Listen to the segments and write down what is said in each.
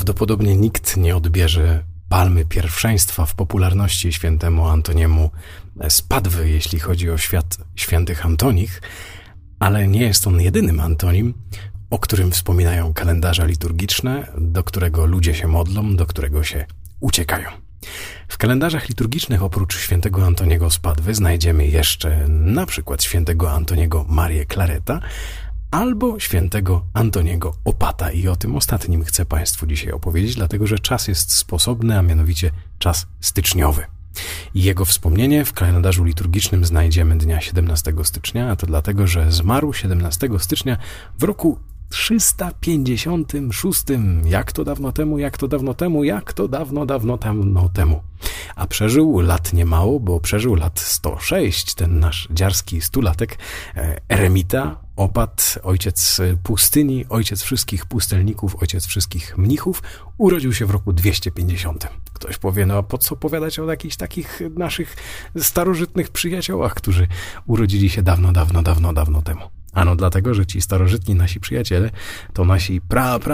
Prawdopodobnie nikt nie odbierze palmy pierwszeństwa w popularności świętemu Antoniemu z Padwy, jeśli chodzi o świat świętych Antonich, ale nie jest on jedynym Antonim, o którym wspominają kalendarze liturgiczne, do którego ludzie się modlą, do którego się uciekają. W kalendarzach liturgicznych oprócz świętego Antoniego z Padwy znajdziemy jeszcze na przykład świętego Antoniego Marię Clareta albo świętego Antoniego Opata. I o tym ostatnim chcę Państwu dzisiaj opowiedzieć, dlatego że czas jest sposobny, a mianowicie czas styczniowy. I jego wspomnienie w kalendarzu liturgicznym znajdziemy dnia 17 stycznia, a to dlatego, że zmarł 17 stycznia w roku 356. Jak to dawno temu. A przeżył lat niemało, bo przeżył lat 106. Ten nasz dziarski stulatek, eremita, opat, ojciec pustyni, ojciec wszystkich pustelników, ojciec wszystkich mnichów, urodził się w roku 250. Ktoś powie, no a po co opowiadać o jakichś takich naszych starożytnych przyjaciołach, którzy urodzili się dawno temu. Ano dlatego, że ci starożytni nasi przyjaciele to nasi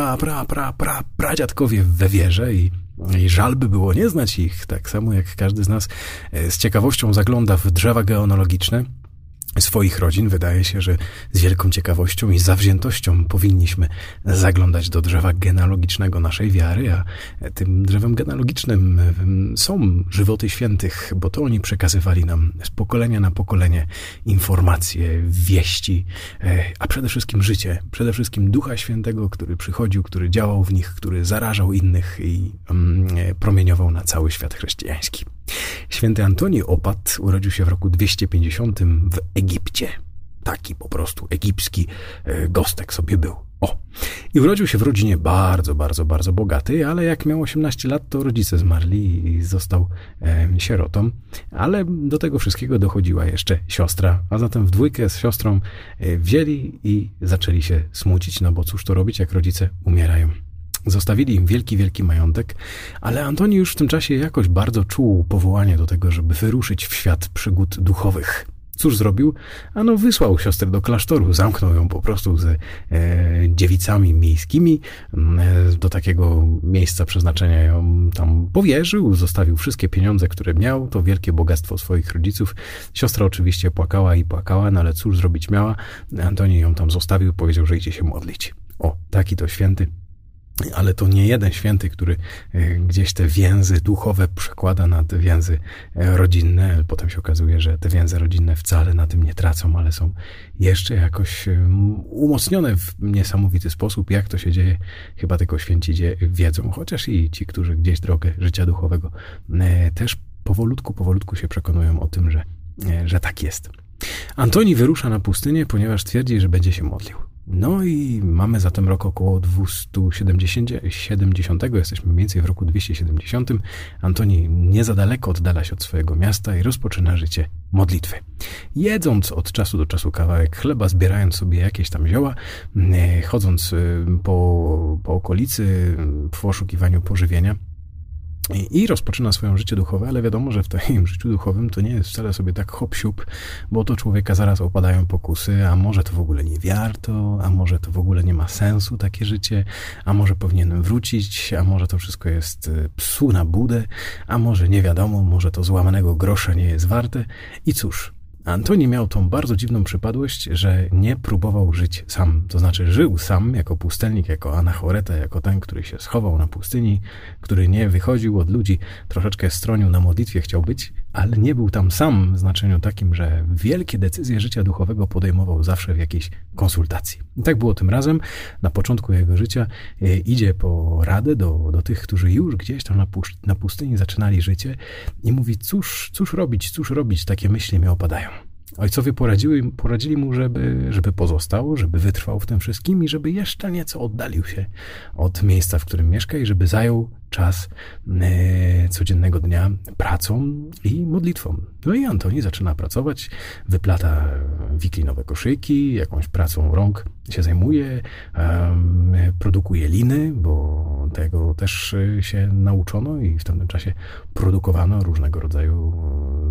pradziadkowie we wierze i żal by było nie znać ich, tak samo jak każdy z nas z ciekawością zagląda w drzewa genealogiczne swoich rodzin. Wydaje się, że z wielką ciekawością i zawziętością powinniśmy zaglądać do drzewa genealogicznego naszej wiary, a tym drzewem genealogicznym są żywoty świętych, bo to oni przekazywali nam z pokolenia na pokolenie informacje, wieści, a przede wszystkim życie, przede wszystkim Ducha Świętego, który przychodził, który działał w nich, który zarażał innych i promieniował na cały świat chrześcijański. Święty Antoni Opat urodził się w roku 250 w Egipcie. Taki po prostu egipski gostek sobie był. I urodził się w rodzinie bardzo bogatej, ale jak miał 18 lat, to rodzice zmarli i został sierotą. Ale do tego wszystkiego dochodziła jeszcze siostra, a zatem w dwójkę z siostrą wzięli i zaczęli się smucić, no bo cóż to robić, jak rodzice umierają. Zostawili im wielki majątek, ale Antoni już w tym czasie jakoś bardzo czuł powołanie do tego, żeby wyruszyć w świat przygód duchowych. Cóż zrobił? Ano wysłał siostrę do klasztoru, zamknął ją po prostu z dziewicami miejskimi, do takiego miejsca przeznaczenia ją tam powierzył, zostawił wszystkie pieniądze, które miał, to wielkie bogactwo swoich rodziców. Siostra oczywiście płakała, no ale cóż zrobić miała? Antoni ją tam zostawił, powiedział, że idzie się modlić. Taki to święty. Ale to nie jeden święty, który gdzieś te więzy duchowe przekłada na te więzy rodzinne. Potem się okazuje, że te więzy rodzinne wcale na tym nie tracą, ale są jeszcze jakoś umocnione w niesamowity sposób. Jak to się dzieje, chyba tylko święci wiedzą, chociaż i ci, którzy gdzieś drogę życia duchowego też powolutku się przekonują o tym, że tak jest. Antoni wyrusza na pustynię, ponieważ twierdzi, że będzie się modlił. No i mamy zatem rok około 270, jesteśmy mniej więcej w roku 270. Antoni nie za daleko oddala się od swojego miasta i rozpoczyna życie modlitwy. Jedząc od czasu do czasu kawałek chleba, zbierając sobie jakieś tam zioła, chodząc po okolicy w poszukiwaniu pożywienia, i rozpoczyna swoje życie duchowe, ale wiadomo, że w tym życiu duchowym to nie jest wcale sobie tak hop-siup, bo to człowieka zaraz opadają pokusy, a może to w ogóle nie warto, a może to w ogóle nie ma sensu takie życie, a może powinienem wrócić, a może to wszystko jest psu na budę, a może nie wiadomo, może to złamanego grosza nie jest warte. I cóż, Antoni miał tą bardzo dziwną przypadłość, że nie próbował żyć sam. To znaczy żył sam jako pustelnik, jako anachoreta, jako ten, który się schował na pustyni, który nie wychodził od ludzi, troszeczkę stronił na modlitwie, chciał być, ale nie był tam sam w znaczeniu takim, że wielkie decyzje życia duchowego podejmował zawsze w jakiejś konsultacji. I tak było tym razem. Na początku jego życia idzie po radę do tych, którzy już gdzieś tam na pustyni zaczynali życie i mówi, cóż robić, takie myśli mnie opadają. Ojcowie poradzili mu, żeby pozostał, żeby wytrwał w tym wszystkim i żeby jeszcze nieco oddalił się od miejsca, w którym mieszka i żeby zajął czas codziennego dnia pracą i modlitwą. No i Antoni zaczyna pracować, wyplata wiklinowe koszyki, jakąś pracą rąk się zajmuje, produkuje liny, bo tego też się nauczono i w tamtym czasie produkowano różnego rodzaju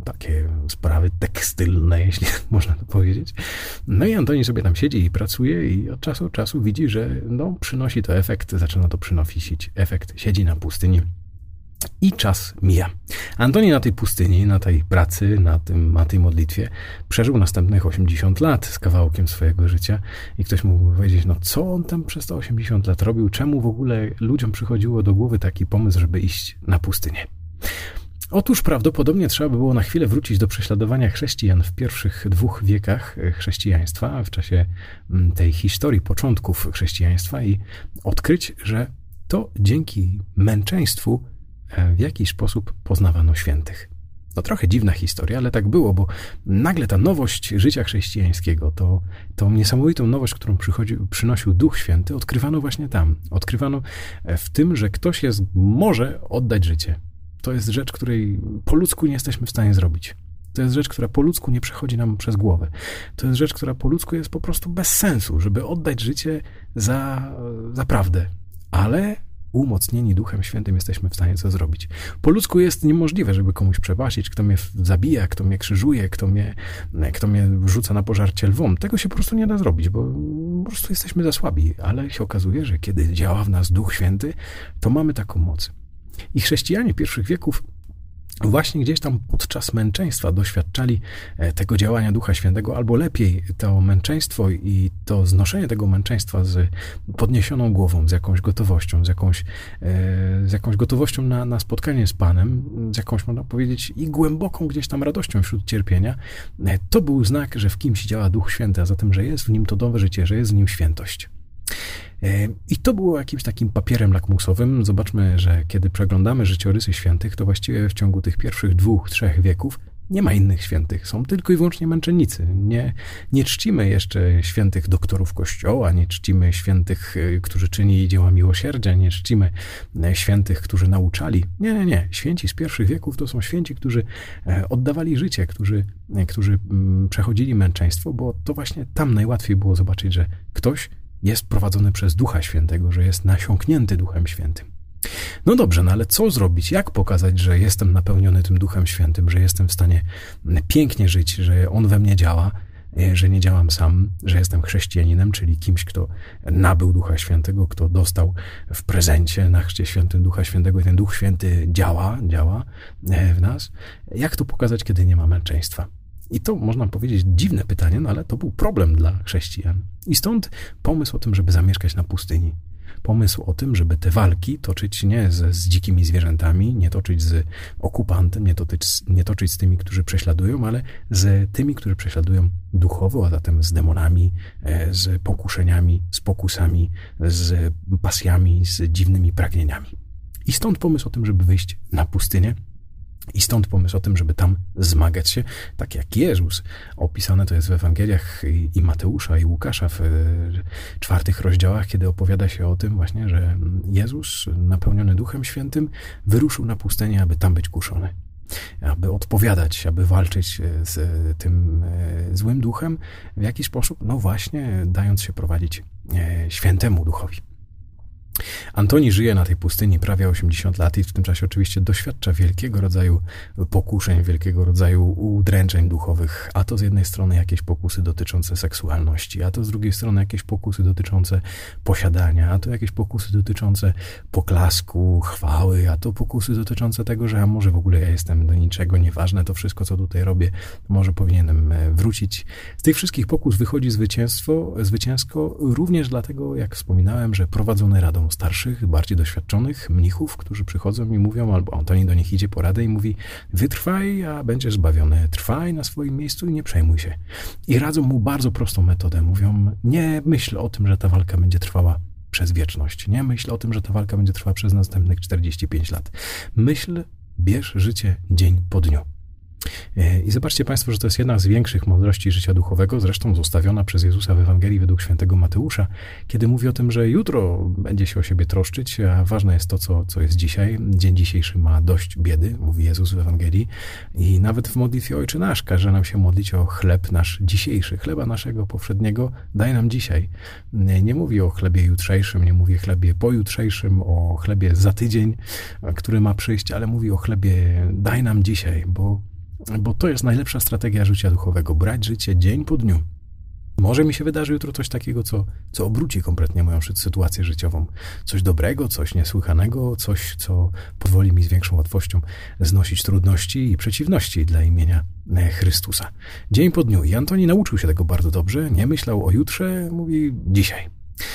takie sprawy tekstylne, jeśli można to powiedzieć. No i Antoni sobie tam siedzi i pracuje i od czasu widzi, że przynosi to efekt, zaczyna to przynosić efekt, siedzi na pustyni. I czas mija. Antoni na tej pustyni, na tej pracy, na tej modlitwie przeżył następnych 80 lat z kawałkiem swojego życia i ktoś mógł powiedzieć, co on tam przez te 80 lat robił, czemu w ogóle ludziom przychodziło do głowy taki pomysł, żeby iść na pustynię. Otóż prawdopodobnie trzeba by było na chwilę wrócić do prześladowania chrześcijan w pierwszych 2 wiekach chrześcijaństwa, w czasie tej historii początków chrześcijaństwa i odkryć, że to dzięki męczeństwu w jakiś sposób poznawano świętych. Trochę dziwna historia, ale tak było, bo nagle ta nowość życia chrześcijańskiego, tą niesamowitą nowość, którą przynosił Duch Święty, odkrywano właśnie tam. Odkrywano w tym, że ktoś może oddać życie. To jest rzecz, której po ludzku nie jesteśmy w stanie zrobić. To jest rzecz, która po ludzku nie przechodzi nam przez głowę. To jest rzecz, która po ludzku jest po prostu bez sensu, żeby oddać życie za prawdę. Ale umocnieni Duchem Świętym jesteśmy w stanie to zrobić. Po ludzku jest niemożliwe, żeby komuś przebaczyć, kto mnie zabija, kto mnie krzyżuje, kto mnie wrzuca na pożarcie lwom. Tego się po prostu nie da zrobić, bo po prostu jesteśmy za słabi. Ale się okazuje, że kiedy działa w nas Duch Święty, to mamy taką moc. I chrześcijanie pierwszych wieków właśnie gdzieś tam podczas męczeństwa doświadczali tego działania Ducha Świętego, albo lepiej to męczeństwo i to znoszenie tego męczeństwa z podniesioną głową, z jakąś gotowością, z jakąś gotowością na spotkanie z Panem, z jakąś, można powiedzieć, i głęboką gdzieś tam radością wśród cierpienia. To był znak, że w kimś działa Duch Święty, a zatem, że jest w nim to nowe życie, że jest w nim świętość. I to było jakimś takim papierem lakmusowym. Zobaczmy, że kiedy przeglądamy życiorysy świętych, to właściwie w ciągu tych pierwszych 2-3 wieków nie ma innych świętych. Są tylko i wyłącznie męczennicy. Nie czcimy jeszcze świętych doktorów Kościoła, nie czcimy świętych, którzy czynili dzieła miłosierdzia, nie czcimy świętych, którzy nauczali. Nie. Święci z pierwszych wieków to są święci, którzy oddawali życie, którzy przechodzili męczeństwo, bo to właśnie tam najłatwiej było zobaczyć, że ktoś jest prowadzony przez Ducha Świętego, że jest nasiąknięty Duchem Świętym. No dobrze, ale co zrobić? Jak pokazać, że jestem napełniony tym Duchem Świętym, że jestem w stanie pięknie żyć, że On we mnie działa, że nie działam sam, że jestem chrześcijaninem, czyli kimś, kto nabył Ducha Świętego, kto dostał w prezencie na Chrzcie Świętym Ducha Świętego i ten Duch Święty działa w nas. Jak to pokazać, kiedy nie ma męczeństwa? I to, można powiedzieć, dziwne pytanie, ale to był problem dla chrześcijan. I stąd pomysł o tym, żeby zamieszkać na pustyni. Pomysł o tym, żeby te walki toczyć nie z dzikimi zwierzętami, nie toczyć z okupantem, nie toczyć z tymi, którzy prześladują, ale z tymi, którzy prześladują duchowo, a zatem z demonami, z pokuszeniami, z pokusami, z pasjami, z dziwnymi pragnieniami. I stąd pomysł o tym, żeby wyjść na pustynię. I stąd pomysł o tym, żeby tam zmagać się, tak jak Jezus. Opisane to jest w Ewangeliach i Mateusza, i Łukasza w 4 rozdziałach, kiedy opowiada się o tym właśnie, że Jezus, napełniony Duchem Świętym, wyruszył na pustynię, aby tam być kuszony. Aby odpowiadać, aby walczyć z tym złym duchem w jakiś sposób, właśnie dając się prowadzić świętemu duchowi. Antoni żyje na tej pustyni prawie 80 lat i w tym czasie oczywiście doświadcza wielkiego rodzaju pokuszeń, wielkiego rodzaju udręczeń duchowych, a to z jednej strony jakieś pokusy dotyczące seksualności, a to z drugiej strony jakieś pokusy dotyczące posiadania, a to jakieś pokusy dotyczące poklasku, chwały, a to pokusy dotyczące tego, że a może w ogóle ja jestem do niczego, nieważne to wszystko, co tutaj robię, może powinienem wrócić. Z tych wszystkich pokus wychodzi zwycięsko, również dlatego, jak wspominałem, że prowadzone radą starszych, bardziej doświadczonych mnichów, którzy przychodzą i mówią, albo Antoni do nich idzie po radę i mówi: wytrwaj, a będziesz zbawiony, trwaj na swoim miejscu i nie przejmuj się. I radzą mu bardzo prostą metodę. Mówią: nie myśl o tym, że ta walka będzie trwała przez wieczność. Nie myśl o tym, że ta walka będzie trwała przez następnych 45 lat. Bierz życie dzień po dniu. I zobaczcie Państwo, że to jest jedna z większych mądrości życia duchowego, zresztą zostawiona przez Jezusa w Ewangelii według świętego Mateusza, kiedy mówi o tym, że jutro będzie się o siebie troszczyć, a ważne jest to, co jest dzisiaj. Dzień dzisiejszy ma dość biedy, mówi Jezus w Ewangelii. I nawet w modlitwie Ojcze Nasz każe nam się modlić o chleb nasz dzisiejszy, chleba naszego powszedniego daj nam dzisiaj. Nie mówi o chlebie jutrzejszym, nie mówi o chlebie pojutrzejszym, o chlebie za tydzień, który ma przyjść, ale mówi o chlebie daj nam dzisiaj, bo bo to jest najlepsza strategia życia duchowego. Brać życie dzień po dniu. Może mi się wydarzy jutro coś takiego, co obróci kompletnie moją sytuację życiową. Coś dobrego, coś niesłychanego, coś, co pozwoli mi z większą łatwością znosić trudności i przeciwności dla imienia Chrystusa. Dzień po dniu. I Antoni nauczył się tego bardzo dobrze. Nie myślał o jutrze, mówi dzisiaj.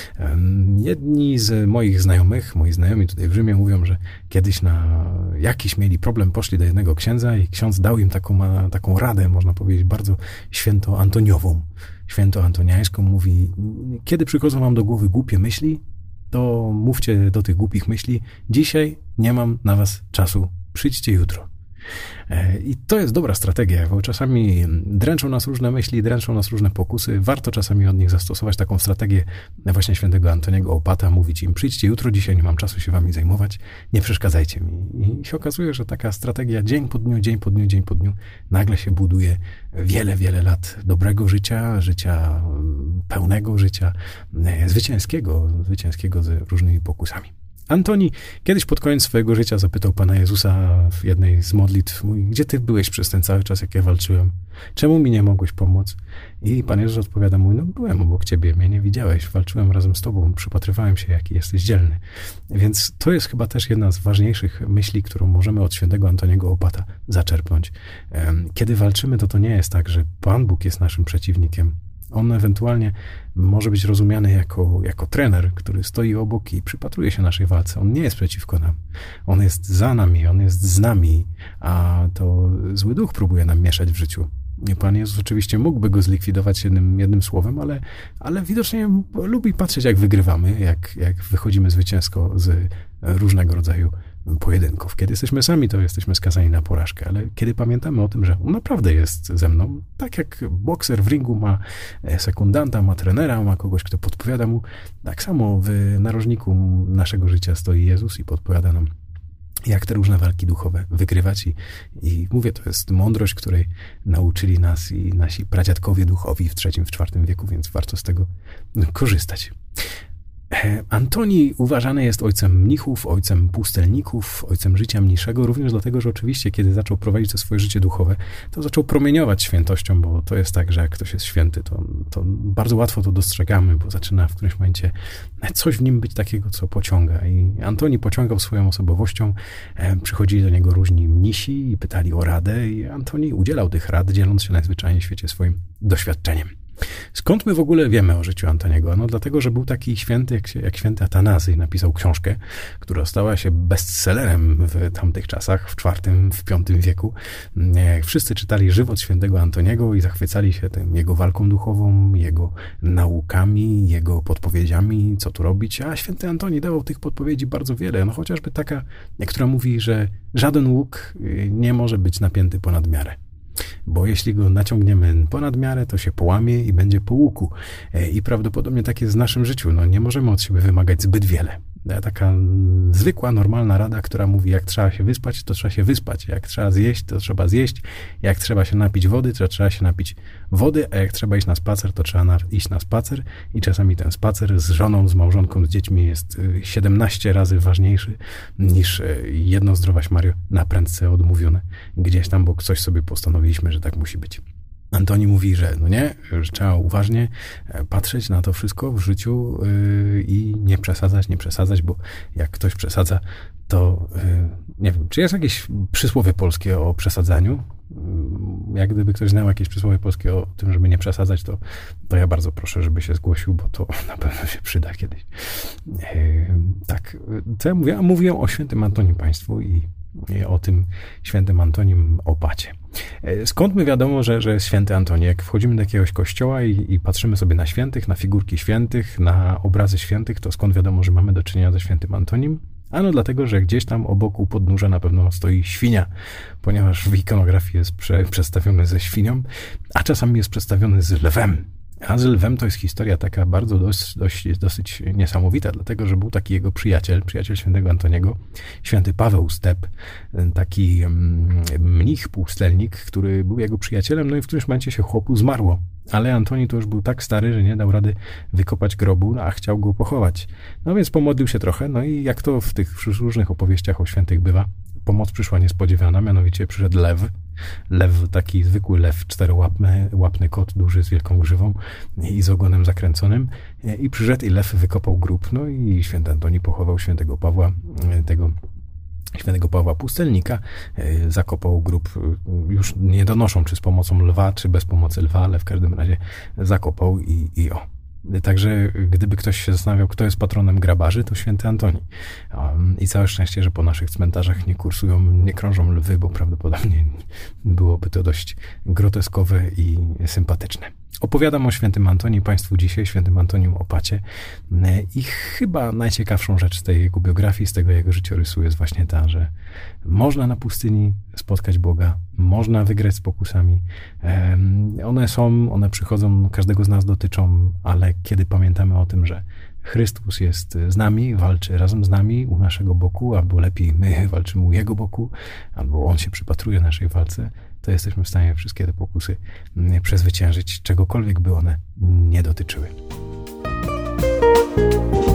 Jedni z moich znajomych, moi znajomi tutaj w Rzymie mówią, że kiedyś na jakiś mieli problem, poszli do jednego księdza i ksiądz dał im taką radę, można powiedzieć, bardzo świętoantoniową, świętoantoniańską. Mówi, kiedy przychodzą wam do głowy głupie myśli, to mówcie do tych głupich myśli, dzisiaj nie mam na was czasu, przyjdźcie jutro. I to jest dobra strategia, bo czasami dręczą nas różne myśli, dręczą nas różne pokusy. Warto czasami od nich zastosować taką strategię właśnie świętego Antoniego Opata, mówić im, przyjdźcie jutro, dzisiaj nie mam czasu się wami zajmować, nie przeszkadzajcie mi. I się okazuje, że taka strategia dzień po dniu, dzień po dniu, dzień po dniu, nagle się buduje wiele, wiele lat dobrego życia, życia pełnego, życia zwycięskiego z różnymi pokusami. Antoni kiedyś pod koniec swojego życia zapytał Pana Jezusa w jednej z modlitw, mówi, gdzie ty byłeś przez ten cały czas, jak ja walczyłem? Czemu mi nie mogłeś pomóc? I Pan Jezus odpowiada mu, no byłem obok ciebie, mnie nie widziałeś, walczyłem razem z tobą, przypatrywałem się, jaki jesteś dzielny. Więc to jest chyba też jedna z ważniejszych myśli, którą możemy od świętego Antoniego Opata zaczerpnąć. Kiedy walczymy, to nie jest tak, że Pan Bóg jest naszym przeciwnikiem. On ewentualnie może być rozumiany jako trener, który stoi obok i przypatruje się naszej walce. On nie jest przeciwko nam. On jest za nami, on jest z nami, a to zły duch próbuje nam mieszać w życiu. Pan Jezus oczywiście mógłby go zlikwidować jednym słowem, ale widocznie lubi patrzeć, jak wygrywamy, jak wychodzimy zwycięsko z różnego rodzaju pojedynków. Kiedy jesteśmy sami, to jesteśmy skazani na porażkę, ale kiedy pamiętamy o tym, że on naprawdę jest ze mną, tak jak bokser w ringu ma sekundanta, ma trenera, ma kogoś, kto podpowiada mu, tak samo w narożniku naszego życia stoi Jezus i podpowiada nam, jak te różne walki duchowe wygrywać i mówię, to jest mądrość, której nauczyli nas i nasi pradziadkowie duchowi w III, w IV wieku, więc warto z tego korzystać. Antoni uważany jest ojcem mnichów, ojcem pustelników, ojcem życia mniejszego, również dlatego, że oczywiście, kiedy zaczął prowadzić to swoje życie duchowe, to zaczął promieniować świętością, bo to jest tak, że jak ktoś jest święty, to bardzo łatwo to dostrzegamy, bo zaczyna w którymś momencie coś w nim być takiego, co pociąga. I Antoni pociągał swoją osobowością, przychodzili do niego różni mnisi i pytali o radę i Antoni udzielał tych rad, dzieląc się najzwyczajniej w świecie swoim doświadczeniem. Skąd my w ogóle wiemy o życiu Antoniego? No dlatego, że był taki święty jak święty Atanazy, napisał książkę, która stała się bestsellerem w tamtych czasach, w IV, w V wieku. Wszyscy czytali żywot świętego Antoniego i zachwycali się tym jego walką duchową, jego naukami, jego podpowiedziami, co tu robić, a święty Antoni dawał tych podpowiedzi bardzo wiele, no chociażby taka, która mówi, że żaden łuk nie może być napięty ponad miarę. Bo jeśli go naciągniemy ponad miarę, to się połamie i będzie po łuku. I prawdopodobnie tak jest w naszym życiu. No, nie możemy od siebie wymagać zbyt wiele. Taka zwykła, normalna rada, która mówi, jak trzeba się wyspać, to trzeba się wyspać. Jak trzeba zjeść, to trzeba zjeść. Jak trzeba się napić wody, to trzeba się napić wody. A jak trzeba iść na spacer, to trzeba iść na spacer. I czasami ten spacer z żoną, z małżonką, z dziećmi jest 17 razy ważniejszy niż jedno zdrowaś Mario na prędce odmówione. Gdzieś tam, bo coś sobie postanowiliśmy, że tak musi być. Antoni mówi, że no nie, że trzeba uważnie patrzeć na to wszystko w życiu i nie przesadzać, bo jak ktoś przesadza, to nie wiem, czy jest jakieś przysłowie polskie o przesadzaniu? Jak gdyby ktoś znał jakieś przysłowie polskie o tym, żeby nie przesadzać, to ja bardzo proszę, żeby się zgłosił, bo to na pewno się przyda kiedyś. Tak, co ja mówię? Mówiłem o świętym Antonim Państwu i o tym świętym Antonim Opacie. Skąd my wiadomo, że jest święty Antoni? Jak wchodzimy do jakiegoś kościoła i patrzymy sobie na świętych, na figurki świętych, na obrazy świętych, to skąd wiadomo, że mamy do czynienia ze świętym Antonim? Ano dlatego, że gdzieś tam obok u podnóża na pewno stoi świnia, ponieważ w ikonografii jest przedstawiony ze świnią, a czasami jest przedstawiony z lwem. A z lwem to jest historia taka bardzo dosyć niesamowita, dlatego, że był taki jego przyjaciel świętego Antoniego, święty Paweł Step, taki mnich, pustelnik, który był jego przyjacielem, no i w którymś momencie się chłopu zmarło. Ale Antoni to już był tak stary, że nie dał rady wykopać grobu, a chciał go pochować. No więc pomodlił się trochę, no i jak to w tych różnych opowieściach o świętych bywa, pomoc przyszła niespodziewana, mianowicie przyszedł lew lew, taki zwykły lew, czterołapny kot, duży z wielką grzywą i z ogonem zakręconym. I przyszedł i lew wykopał grób. No i święty Antoni pochował świętego Pawła, świętego Pawła Pustelnika, zakopał grób, już nie donoszą, czy z pomocą lwa, czy bez pomocy lwa, ale w każdym razie zakopał i o. Także gdyby ktoś się zastanawiał, kto jest patronem grabarzy, to święty Antoni. I całe szczęście, że po naszych cmentarzach nie krążą lwy, bo prawdopodobnie byłoby to dość groteskowe i sympatyczne. Opowiadam o świętym Antonii Państwu dzisiaj, świętym Antonium Opacie, i chyba najciekawszą rzecz z tej jego biografii, z tego jego życiorysu jest właśnie ta, że można na pustyni spotkać Boga, można wygrać z pokusami. One przychodzą, każdego z nas dotyczą, ale kiedy pamiętamy o tym, że Chrystus jest z nami, walczy razem z nami u naszego boku, albo lepiej my walczymy u Jego boku, albo On się przypatruje naszej walce, to jesteśmy w stanie wszystkie te pokusy przezwyciężyć, czegokolwiek by one nie dotyczyły.